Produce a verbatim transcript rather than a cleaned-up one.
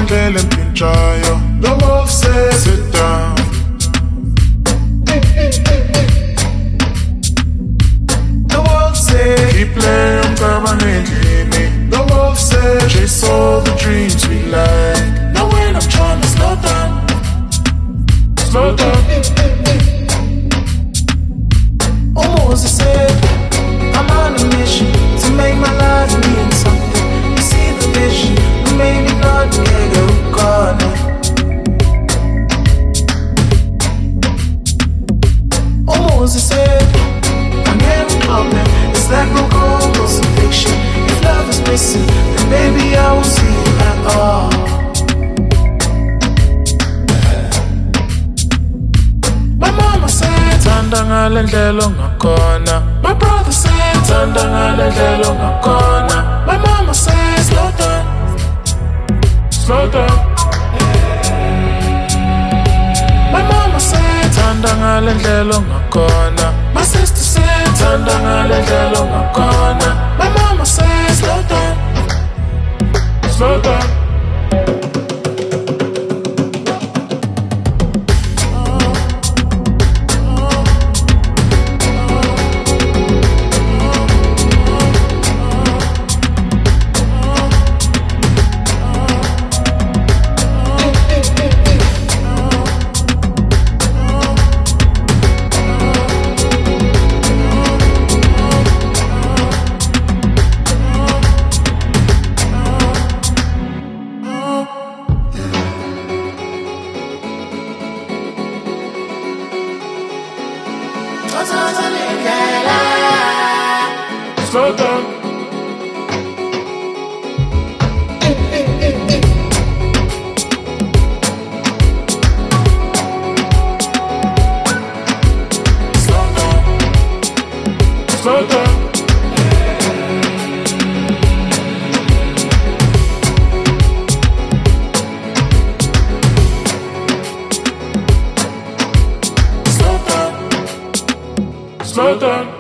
ngendlela empintshayo. The wolf says sit down. The wolf said keep playing permanently. The wolf said chase all the dreams we like. Now when I'm trying to slow down, slow down. Oh, Moses said I'm on a mission to make my life mean something. You see the vision, maybe not get a corner. Oh, Moses said I'm getting problem. It's like no gold or some fiction. If love is missing, then baby I won't see you at all. My mama said Tanda ngale ndlela ongakona. My brother said Tanda ngale ndlela ongakona. My mama said slow down, slow down. My mama said Tanda ngale ndlela ongakona. My sister said Tanda ngale ndlela ongakona. My mama said slow down, slow down. Slow down. Slow down. Slow down. Slow down. Slow down.